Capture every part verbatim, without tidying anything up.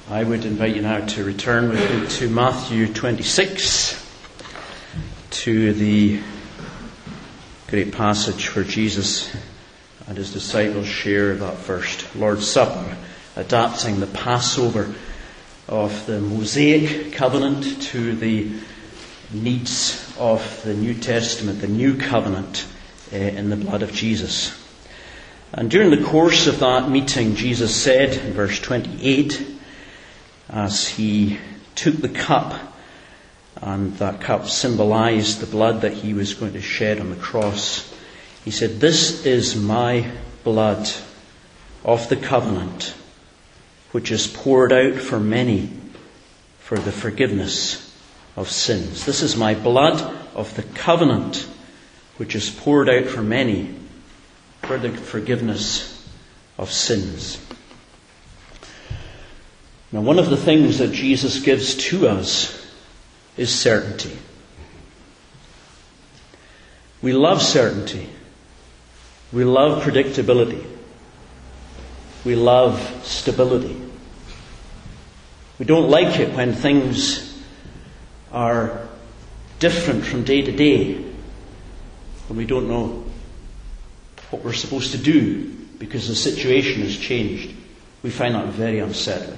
I would invite you now to return with me to Matthew twenty-six, to the great passage where Jesus and his disciples share that first Lord's Supper, adapting the Passover of the Mosaic covenant to the needs of the New Testament, the new covenant uh, in the blood of Jesus. And during the course of that meeting, Jesus said in verse twenty-eight, as he took the cup, and that cup symbolized the blood that he was going to shed on the cross, he said, "This is my blood of the covenant, which is poured out for many for the forgiveness of sins." This is my blood of the covenant, which is poured out for many for the forgiveness of sins. Now, one of the things that Jesus gives to us is certainty. We love certainty. We love predictability. We love stability. We don't like it when things are different from day to day, when we don't know what we're supposed to do because the situation has changed. We find that very unsettling.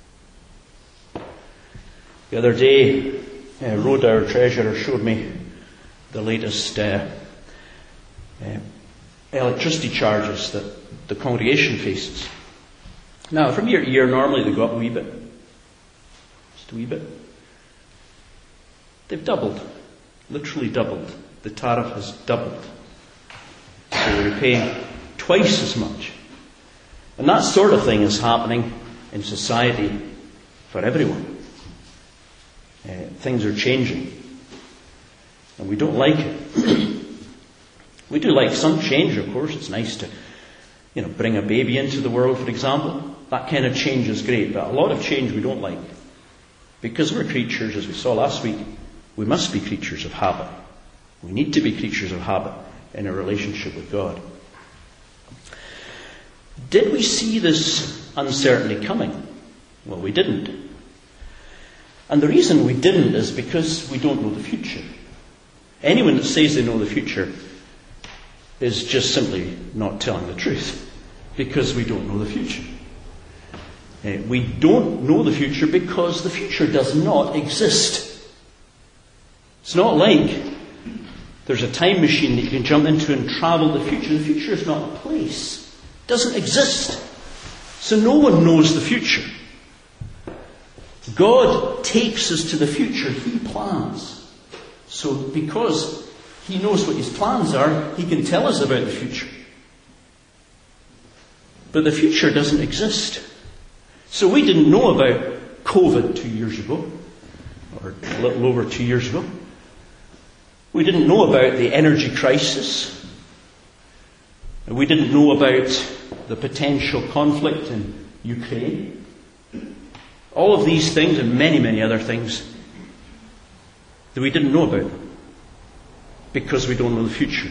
The other day, uh, Rhoda, our treasurer, showed me the latest uh, uh, electricity charges that the congregation faces. Now, from year to year, normally they go up a wee bit. Just a wee bit. They've doubled. Literally doubled. The tariff has doubled. So we're paying twice as much. And that sort of thing is happening in society for everyone. Uh, things are changing. And we don't like it. We do like some change, of course. It's nice to, you know, bring a baby into the world, for example. That kind of change is great. But a lot of change we don't like. Because we're creatures, as we saw last week, we must be creatures of habit. We need to be creatures of habit in a relationship with God. Did we see this uncertainty coming? Well, we didn't. And the reason we didn't is because we don't know the future. Anyone that says they know the future is just simply not telling the truth, because we don't know the future. Uh, we don't know the future because the future does not exist. It's not like there's a time machine that you can jump into and travel the future. The future is not a place. It doesn't exist. So no one knows the future. God takes us to the future. He plans. So because He knows what His plans are, He can tell us about the future. But the future doesn't exist. So we didn't know about COVID two years ago, or a little over two years ago. We didn't know about the energy crisis. We didn't know about the potential conflict in Ukraine. All of these things and many, many other things that we didn't know about because we don't know the future.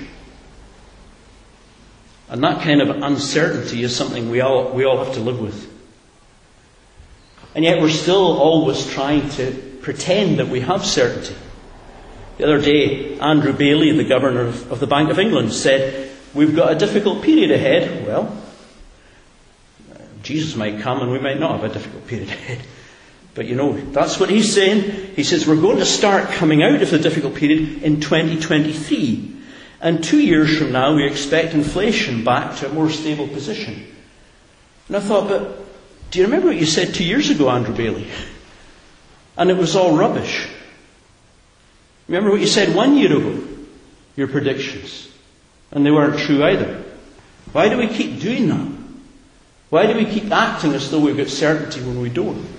And that kind of uncertainty is something we all we all have to live with. And yet we're still always trying to pretend that we have certainty. The other day, Andrew Bailey, the Governor of, of the Bank of England, said, "We've got a difficult period ahead." Well, Jesus might come and we might not have a difficult period ahead. But you know, that's what he's saying. He says we're going to start coming out of the difficult period in twenty twenty-three. And two years from now, we expect inflation back to a more stable position. And I thought, but do you remember what you said two years ago, Andrew Bailey? And it was all rubbish. Remember what you said one year ago? Your predictions. And they weren't true either. Why do we keep doing that? Why do we keep acting as though we've got certainty when we don't?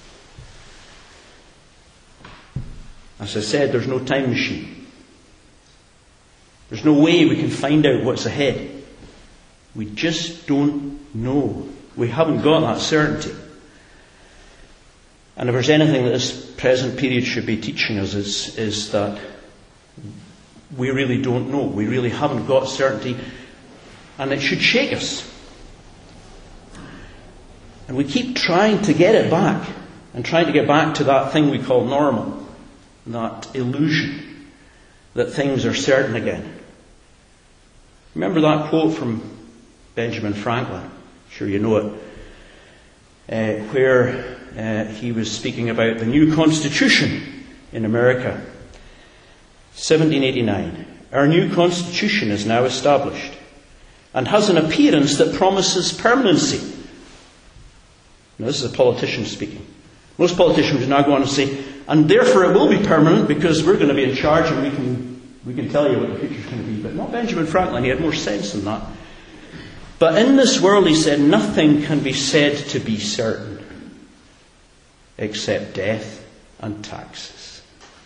As I said, there's no time machine. There's no way we can find out what's ahead. We just don't know. We haven't got that certainty. And if there's anything that this present period should be teaching us is, is that we really don't know. We really haven't got certainty. And it should shake us. And we keep trying to get it back, and trying to get back to that thing we call normal, that illusion that things are certain again. Remember that quote from Benjamin Franklin? I'm sure you know it. Uh, where uh, he was speaking about the new Constitution in America. seventeen eighty-nine. Our new Constitution is now established and has an appearance that promises permanency. Now, this is a politician speaking. Most politicians would now go on and say, and therefore it will be permanent because we're going to be in charge and we can we can tell you what the future's going to be. But not Benjamin Franklin. He had more sense than that. But in this world, he said, nothing can be said to be certain except death and taxes.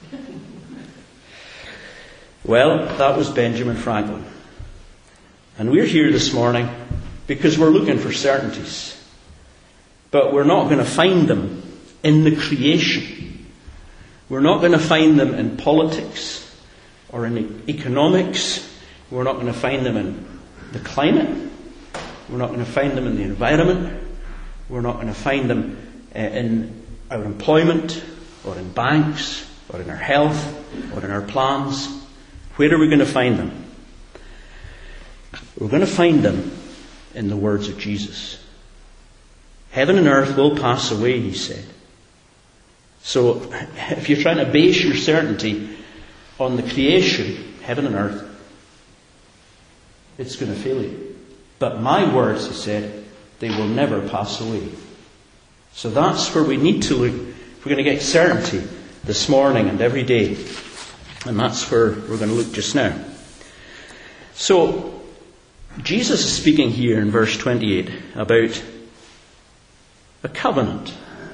Well, that was Benjamin Franklin. And we're here this morning because we're looking for certainties. But we're not going to find them in the creation. We're not going to find them in politics or in economics. We're not going to find them in the climate. We're not going to find them in the environment. We're not going to find them uh, in our employment or in banks or in our health or in our plans. Where are we going to find them? We're going to find them in the words of Jesus. Heaven and earth will pass away, he said. So if you're trying to base your certainty on the creation, heaven and earth, it's going to fail you. But my words, he said, they will never pass away. So that's where we need to look if we're going to get certainty this morning and every day. And that's where we're going to look just now. So, Jesus is speaking here in verse twenty-eight about a covenant.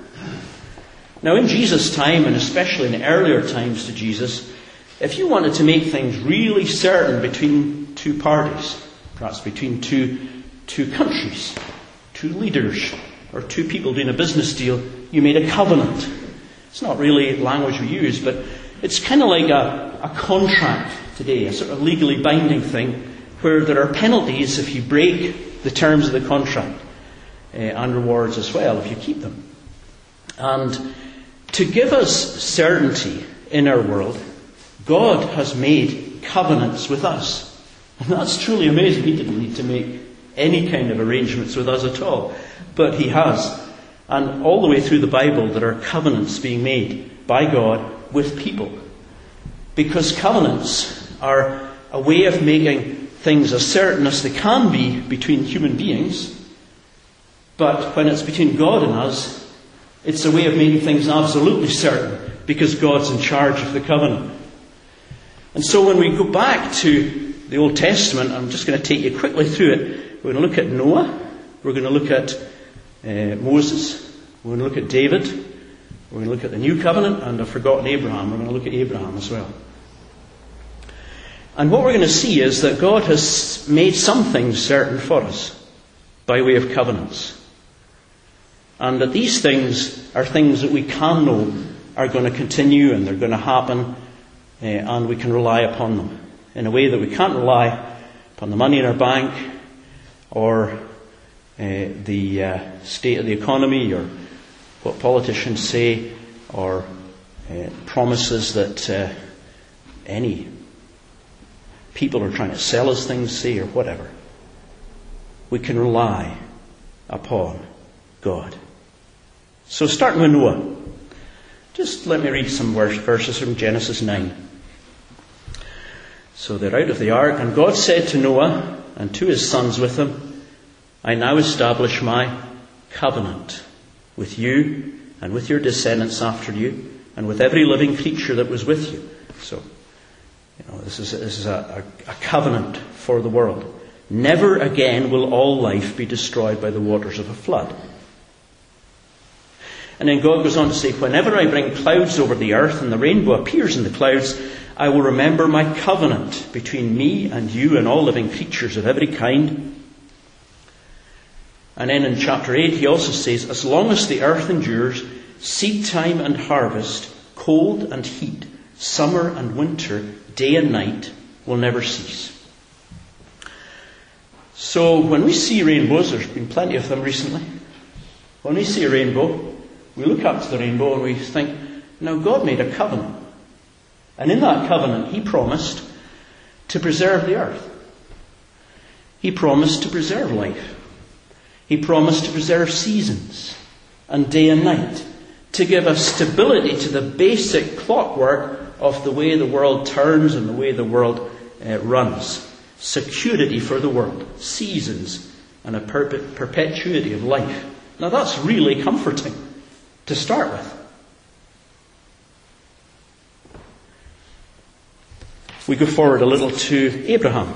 Now in Jesus' time, and especially in earlier times to Jesus, if you wanted to make things really certain between two parties, perhaps between two, two countries, two leaders, or two people doing a business deal, you made a covenant. It's not really language we use, but it's kind of like a, a contract today, a sort of legally binding thing, where there are penalties if you break the terms of the contract, uh, and rewards as well if you keep them. And to give us certainty in our world, God has made covenants with us. And that's truly amazing. He didn't need to make any kind of arrangements with us at all. But he has. And all the way through the Bible there are covenants being made by God with people. Because covenants are a way of making things as certain as they can be between human beings. But when it's between God and us, it's a way of making things absolutely certain because God's in charge of the covenant. And so when we go back to the Old Testament, I'm just going to take you quickly through it. We're going to look at Noah. We're going to look at uh, Moses. We're going to look at David. We're going to look at the New Covenant. And I've forgotten Abraham. We're going to look at Abraham as well. And what we're going to see is that God has made some things certain for us by way of covenants. And that these things are things that we can know are going to continue and they're going to happen, uh, and we can rely upon them in a way that we can't rely upon the money in our bank or uh, the uh, state of the economy or what politicians say or uh, promises that uh, any people are trying to sell us things say or whatever. We can rely upon God. So starting with Noah, just let me read some verses from Genesis nine. So they're out of the ark, and God said to Noah and to his sons with him, I now establish my covenant with you and with your descendants after you and with every living creature that was with you. So, you know, this is, this is a, a, a covenant for the world. Never again will all life be destroyed by the waters of a flood. And then God goes on to say, whenever I bring clouds over the earth and the rainbow appears in the clouds, I will remember my covenant between me and you and all living creatures of every kind. And then in chapter eight he also says, as long as the earth endures, seed time and harvest, cold and heat, summer and winter, day and night will never cease. So when we see rainbows, there's been plenty of them recently, When we see a rainbow, we look up to the rainbow and we think, now God made a covenant. And in that covenant, He promised to preserve the earth. He promised to preserve life. He promised to preserve seasons and day and night, to give us stability to the basic clockwork of the way the world turns and the way the world uh, runs. Security for the world, seasons, and a perpe- perpetuity of life. Now that's really comforting to start with. We go forward a little to Abraham.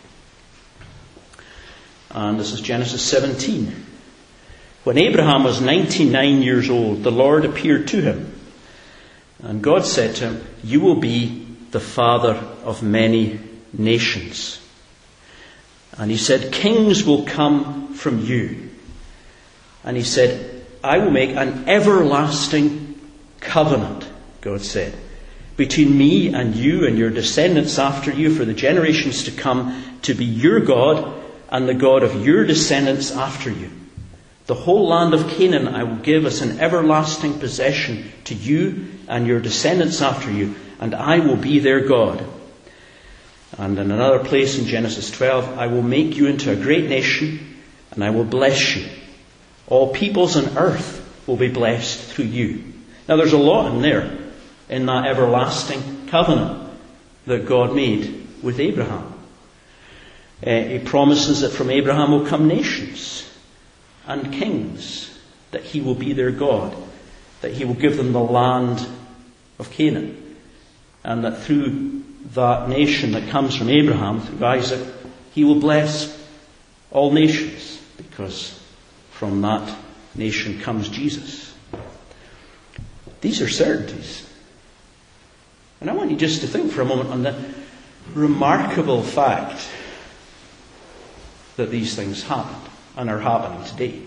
And this is Genesis seventeen. When Abraham was ninety-nine years old, the Lord appeared to him. And God said to him, "You will be the father of many nations." And He said, "Kings will come from you." And He said, "I will make an everlasting covenant," God said, "between me and you and your descendants after you for the generations to come, to be your God and the God of your descendants after you. The whole land of Canaan I will give as an everlasting possession to you and your descendants after you, and I will be their God." And in another place in Genesis twelve, "I will make you into a great nation, and I will bless you. All peoples on earth will be blessed through you." Now there's a lot in there, in that everlasting covenant that God made with Abraham. Uh, he promises that from Abraham will come nations and kings, that He will be their God, that He will give them the land of Canaan, and that through that nation that comes from Abraham, through Isaac, He will bless all nations, because from that nation comes Jesus. These are certainties. And I want you just to think for a moment on the remarkable fact that these things happened and are happening today.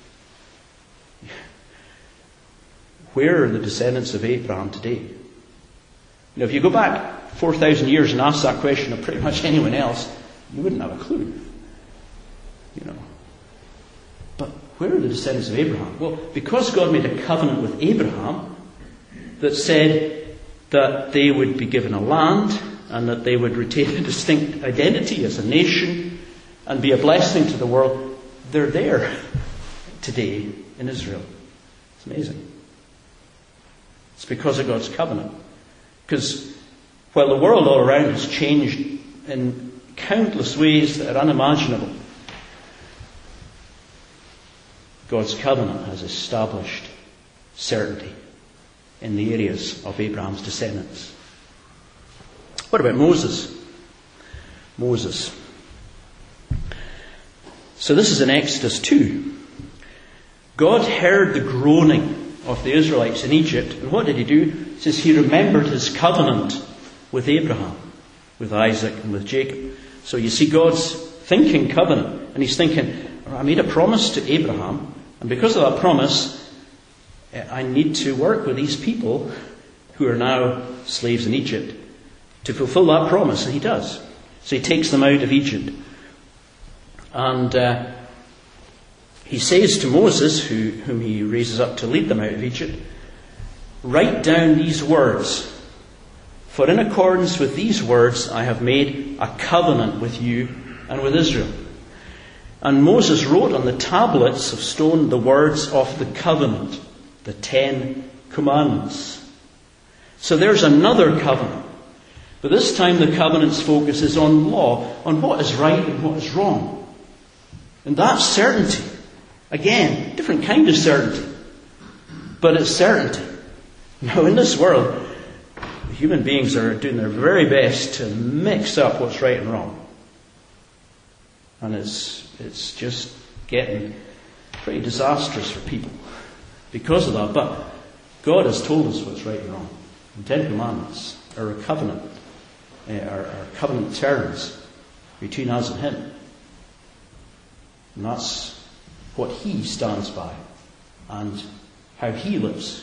Where are the descendants of Abraham today? You know, if you go back four thousand years and ask that question of pretty much anyone else, you wouldn't have a clue. You know. But where are the descendants of Abraham? Well, because God made a covenant with Abraham that said that they would be given a land and that they would retain a distinct identity as a nation and be a blessing to the world, they're there today in Israel. It's amazing. It's because of God's covenant. Because while the world all around has changed in countless ways that are unimaginable, God's covenant has established certainty in the areas of Abraham's descendants. What about Moses? Moses. So this is in Exodus two. God heard the groaning of the Israelites in Egypt. And what did He do? It says He remembered His covenant with Abraham, with Isaac and with Jacob. So you see God's thinking covenant. And He's thinking, I made a promise to Abraham. And because of that promise, I need to work with these people who are now slaves in Egypt to fulfill that promise. And He does. So He takes them out of Egypt. And uh, He says to Moses, who, whom He raises up to lead them out of Egypt, "Write down these words, for in accordance with these words I have made a covenant with you and with Israel." And Moses wrote on the tablets of stone the words of the covenant, the Ten Commandments. So there's another covenant. But this time the covenant's focus is on law, on what is right and what is wrong. And that's certainty. Again, different kind of certainty. But it's certainty. Now in this world, human beings are doing their very best to mix up what's right and wrong. And it's it's just getting pretty disastrous for people because of that. But God has told us what's right and wrong. The Ten Commandments are a covenant, uh, are, are covenant terms between us and Him. And that's what He stands by and how He lives.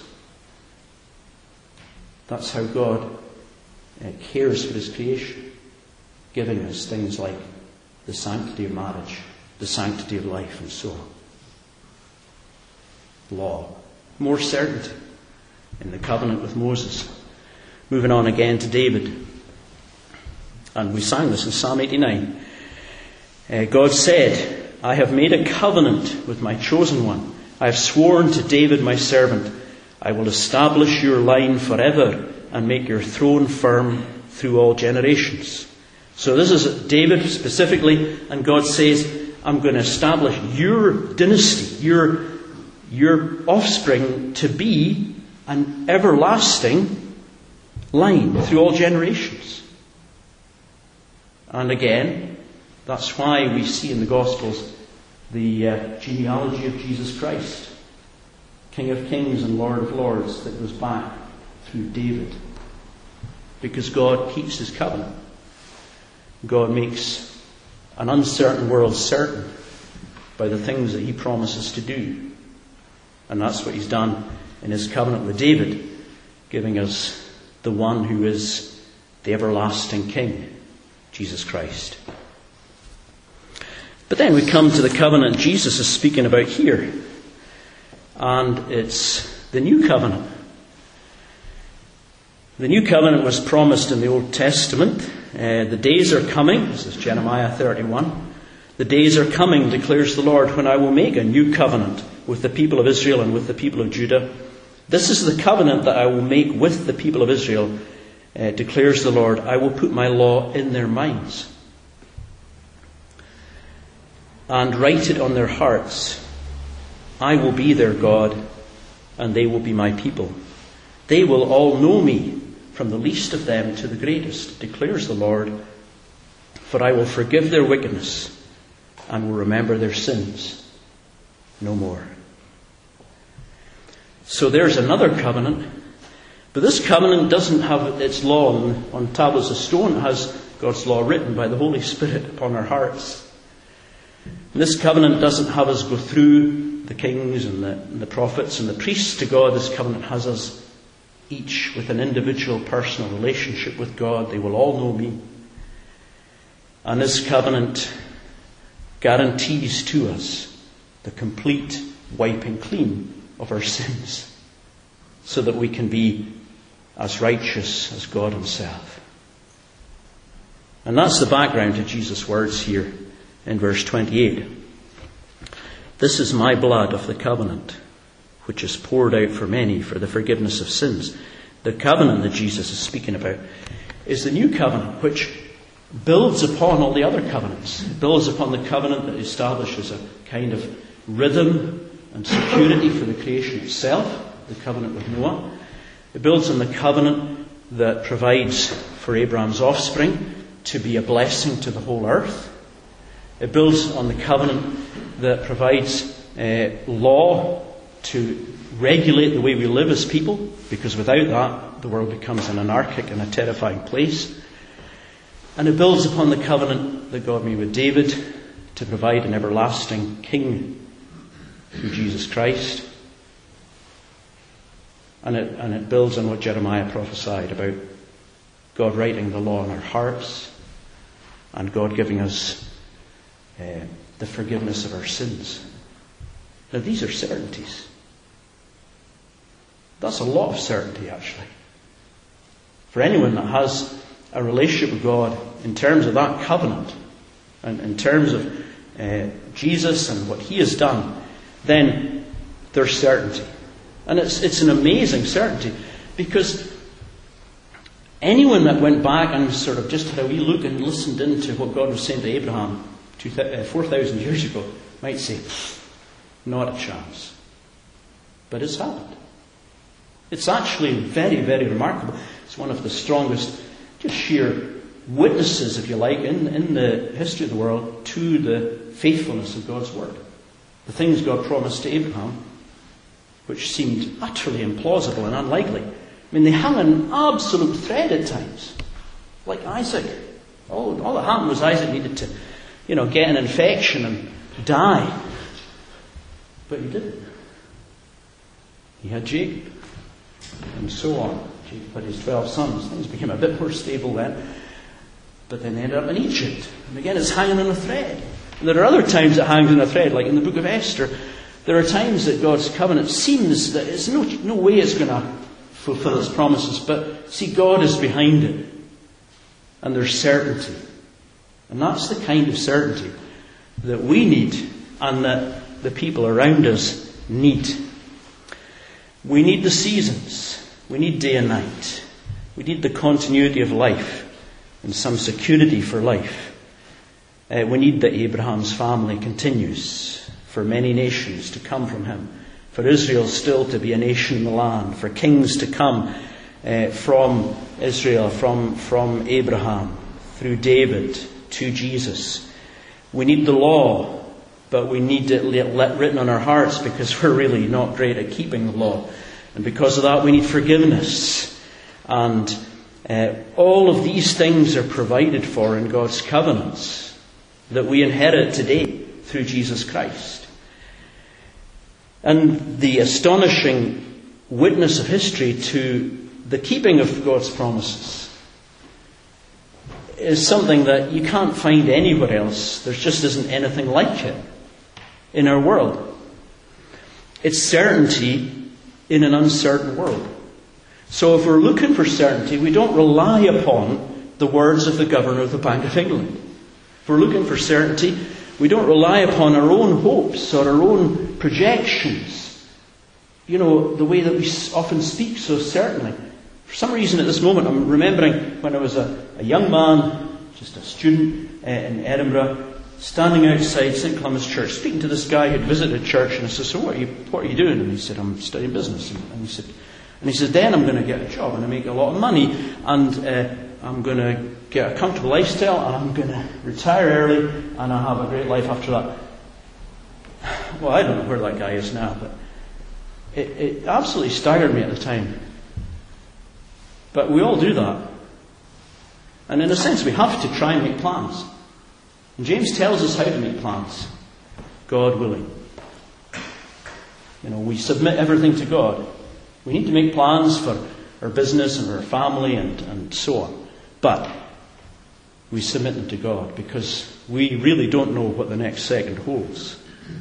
That's how God uh, cares for His creation, giving us things like the sanctity of marriage, the sanctity of life, and so on. law. More certainty in the covenant with Moses. Moving on again to David. And we sang this in Psalm eighty-nine. Uh, God said, I have made a covenant with my chosen one. I have sworn to David my servant, I will establish your line forever and make your throne firm through all generations. So this is David specifically, and God says, I'm going to establish your dynasty, your, your offspring to be an everlasting line through all generations. And again, that's why we see in the Gospels the uh, genealogy of Jesus Christ, King of Kings and Lord of Lords, that goes back through David. Because God keeps his covenant. God makes an uncertain world certain by the things that he promises to do. And that's what he's done in his covenant with David, giving us the one who is the everlasting King, Jesus Christ. But then we come to the covenant Jesus is speaking about here. And it's the new covenant. The new covenant was promised in the Old Testament. Uh, the days are coming, this is Jeremiah thirty-one. The days are coming, declares the Lord, when I will make a new covenant with the people of Israel and with the people of Judah. This is the covenant that I will make with the people of Israel, uh, declares the Lord. I will put my law in their minds and write it on their hearts. I will be their God, and they will be my people. They will all know me, from the least of them to the greatest, declares the Lord. For I will forgive their wickedness, and will remember their sins no more. So there's another covenant. But this covenant doesn't have its law on, on tablets of stone. It has God's law written by the Holy Spirit upon our hearts. And this covenant doesn't have us go through the kings and the, and the prophets and the priests to God. This covenant has us each with an individual personal relationship with God. They will all know me. And this covenant guarantees to us the complete wiping clean of our sins, so that we can be as righteous as God himself. And that's the background to Jesus' words here in verse twenty-eight. This is my blood of the covenant, which is poured out for many for the forgiveness of sins. The covenant that Jesus is speaking about is the new covenant, which builds upon all the other covenants. It builds upon the covenant that establishes a kind of rhythm and security for the creation itself, the covenant with Noah. It builds on the covenant that provides for Abraham's offspring to be a blessing to the whole earth. It builds on the covenant that provides uh, law to regulate the way we live as people, because without that, the world becomes an anarchic and a terrifying place. And it builds upon the covenant that God made with David to provide an everlasting king through Jesus Christ. And it, and it builds on what Jeremiah prophesied about God writing the law in our hearts and God giving us uh, the forgiveness of our sins. Now these are certainties. That's a lot of certainty, actually. For anyone that has a relationship with God in terms of that covenant and in terms of uh, Jesus and what he has done, then there's certainty. And it's it's an amazing certainty, because anyone that went back and sort of just had a wee look and listened into what God was saying to Abraham two, uh, four thousand years ago might say, not a chance. But it's happened. It's actually very, very remarkable. It's one of the strongest, just sheer witnesses, if you like, in, in the history of the world to the faithfulness of God's word. The things God promised to Abraham, which seemed utterly implausible and unlikely. I mean, they hung an absolute thread at times, like Isaac. All, all that happened was Isaac needed to, you know, get an infection and die. But he didn't. He had Jacob, and so on. Jacob had his twelve sons. Things became a bit more stable then. But then they ended up in Egypt. And again, it's hanging on a thread. And there are other times it hangs on a thread, like in the book of Esther, There are times that God's covenant seems that there's no, no way it's going to fulfill its promises, but see, God is behind it. And there's certainty. And that's the kind of certainty that we need and that the people around us need. We need the seasons. We need day and night. We need the continuity of life and some security for life. Uh, we need that Abraham's family continues, for many nations to come from him, for Israel still to be a nation in the land, for kings to come uh, from Israel, from, from Abraham, through David, to Jesus. We need the law, but we need it written on our hearts because we're really not great at keeping the law. And because of that, we need forgiveness. And uh, all of these things are provided for in God's covenants that we inherit today through Jesus Christ. And the astonishing witness of history to the keeping of God's promises is something that you can't find anywhere else. There just isn't anything like it in our world. It's certainty in an uncertain world. So if we're looking for certainty, we don't rely upon the words of the Governor of the Bank of England. If we're looking for certainty, we don't rely upon our own hopes or our own projections. You know, the way that we often speak so certainly. For some reason at this moment, I'm remembering when I was a, a young man, just a student uh, in Edinburgh, standing outside Saint Clement's Church, speaking to this guy who'd visited church, and I said, so what are you, what are you doing? And he said, I'm studying business. And, and he said, and he said, then I'm going to get a job and I make a lot of money, and uh, I'm going to get a comfortable lifestyle, and I'm going to retire early, and I'll have a great life after that. Well, I don't know where that guy is now, but it, it absolutely staggered me at the time. But we all do that. And in a sense, we have to try and make plans. And James tells us how to make plans. God willing. You know, we submit everything to God. We need to make plans for our business and our family and, and so on. But we submit them to God because we really don't know what the next second holds.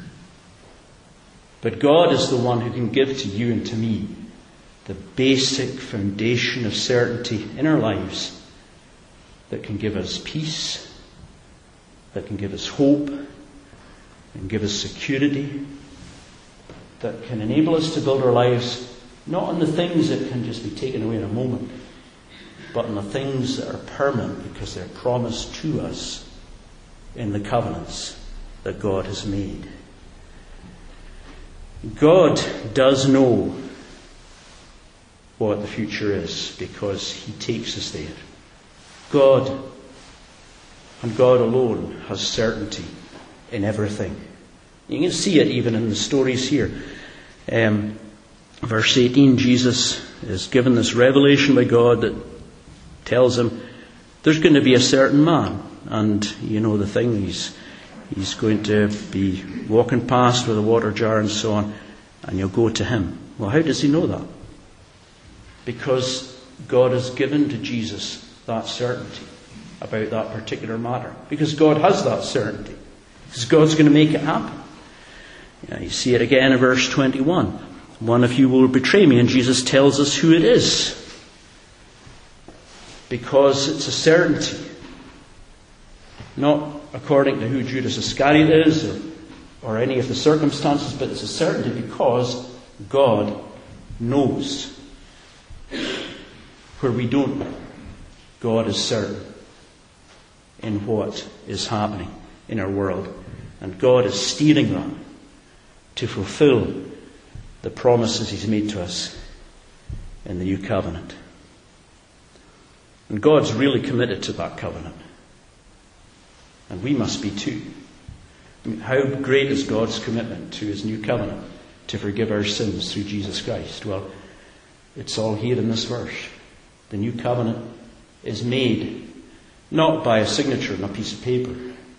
But God is the one who can give to you and to me the basic foundation of certainty in our lives that can give us peace, that can give us hope, and give us security, that can enable us to build our lives not on the things that can just be taken away in a moment, but on the things that are permanent because they're promised to us in the covenants that God has made. God does know what the future is because He takes us there. God, and God alone, has certainty in everything. You can see it even in the stories here. Um, verse eighteen, Jesus is given this revelation by God that tells him there's going to be a certain man, and you know the thing, he's he's going to be walking past with a water jar and so on, and you'll go to him. Well, how does he know that? Because God has given to Jesus that certainty about that particular matter. Because God has that certainty. Because God's going to make it happen. Yeah, you see it again in verse twenty-one. One of you will betray me, and Jesus tells us who it is. Because it's a certainty. Not according to who Judas Iscariot is or, or any of the circumstances, but it's a certainty because God knows. Where we don't know, God is certain in what is happening in our world. And God is steering that to fulfill the promises He's made to us in the new covenant. And God's really committed to that covenant. And we must be too. I mean, how great is God's commitment to His new covenant to forgive our sins through Jesus Christ? Well, it's all here in this verse. The new covenant is made not by a signature on a piece of paper,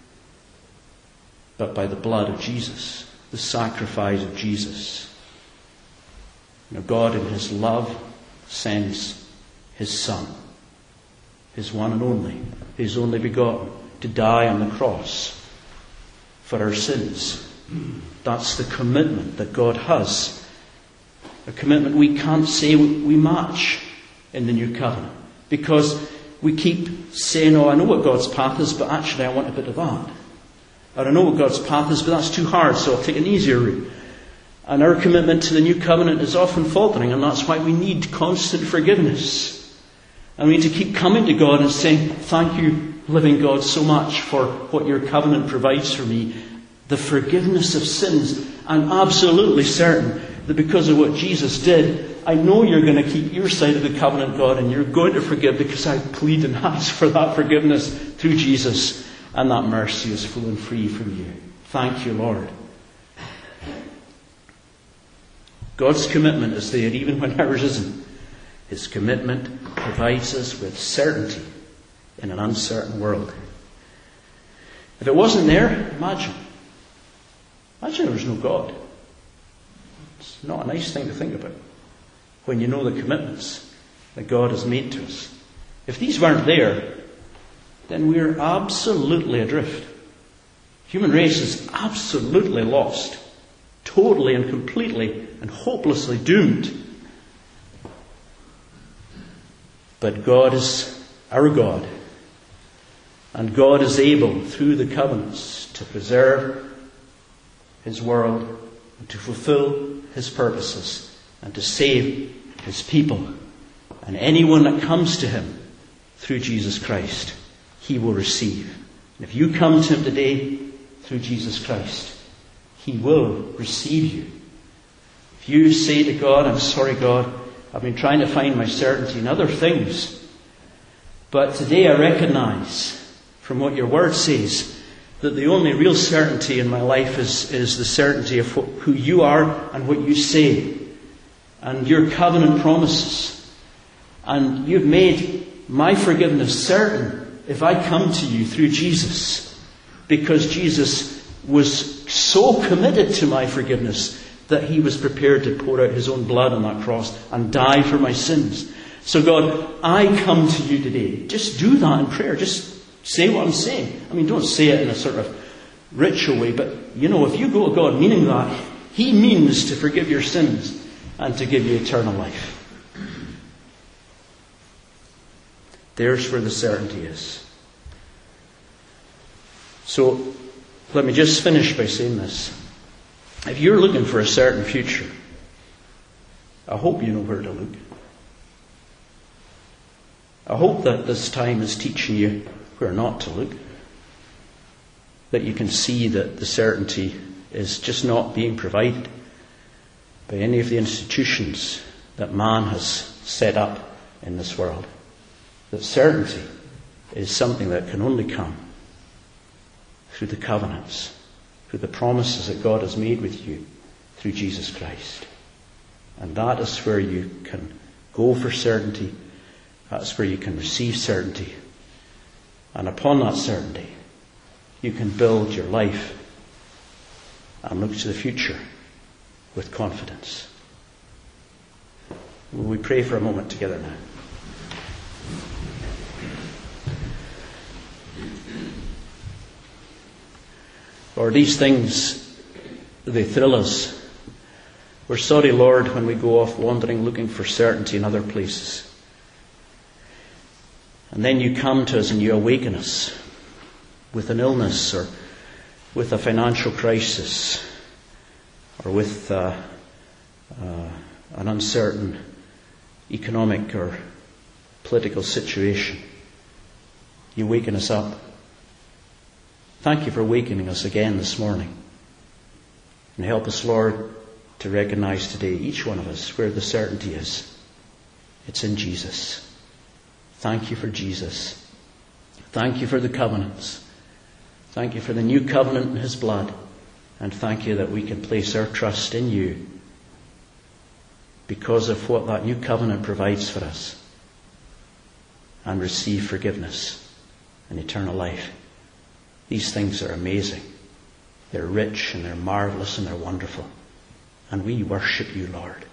but by the blood of Jesus, the sacrifice of Jesus. You know, God in His love sends His Son, His one and only, His only begotten, to die on the cross for our sins That's the commitment that God has. A commitment we can't say we match in the new covenant. Because we keep saying, oh, I know what God's path is, but actually I want a bit of that. Or I know what God's path is, but that's too hard, so I'll take an easier route. And our commitment to the new covenant is often faltering, and that's why we need constant forgiveness. And we need to keep coming to God and saying, thank you, living God, so much for what your covenant provides for me. The forgiveness of sins. I'm absolutely certain that because of what Jesus did, I know you're going to keep your side of the covenant, God, and you're going to forgive because I plead and ask for that forgiveness through Jesus, and that mercy is flowing free from you. Thank you, Lord. God's commitment is there even when ours isn't. His commitment provides us with certainty in an uncertain world. If it wasn't there, imagine. Imagine there was no God. It's not a nice thing to think about when you know the commitments that God has made to us. If these weren't there, then we're absolutely adrift. Human race is absolutely lost. Totally and completely and hopelessly doomed. But God is our God. And God is able, through the covenants, to preserve His world and to fulfill His purposes and to save His people. And anyone that comes to Him through Jesus Christ, He will receive. And if you come to Him today through Jesus Christ, He will receive you. If you say to God, I'm sorry, God, I've been trying to find my certainty in other things, but today I recognize from what your word says that the only real certainty in my life is, is the certainty of what, who you are and what you say and your covenant promises. And you've made my forgiveness certain if I come to you through Jesus, because Jesus was so committed to my forgiveness that He was prepared to pour out His own blood on that cross and die for my sins. So God, I come to you today. Just do that in prayer. Just say what I'm saying. I mean, don't say it in a sort of ritual way, but you know, if you go to God meaning that, He means to forgive your sins and to give you eternal life. There's where the certainty is. So, let me just finish by saying this. If you're looking for a certain future, I hope you know where to look. I hope that this time is teaching you where not to look. That you can see that the certainty is just not being provided by any of the institutions that man has set up in this world. That certainty is something that can only come through the covenants, through the promises that God has made with you through Jesus Christ. And that is where you can go for certainty. That's where you can receive certainty. And upon that certainty, you can build your life and look to the future with confidence. Will we pray for a moment together now? Lord, these things, they thrill us. We're sorry, Lord, when we go off wandering looking for certainty in other places. And then you come to us and you awaken us with an illness or with a financial crisis or with uh, uh, an uncertain economic or political situation. You waken us up. Thank you for awakening us again this morning. And help us, Lord, to recognize today, each one of us, where the certainty is. It's in Jesus. Thank you for Jesus. Thank you for the covenants. Thank you for the new covenant in His blood. And thank you that we can place our trust in you because of what that new covenant provides for us, and receive forgiveness and eternal life. These things are amazing. They're rich and they're marvelous and they're wonderful. And we worship you, Lord.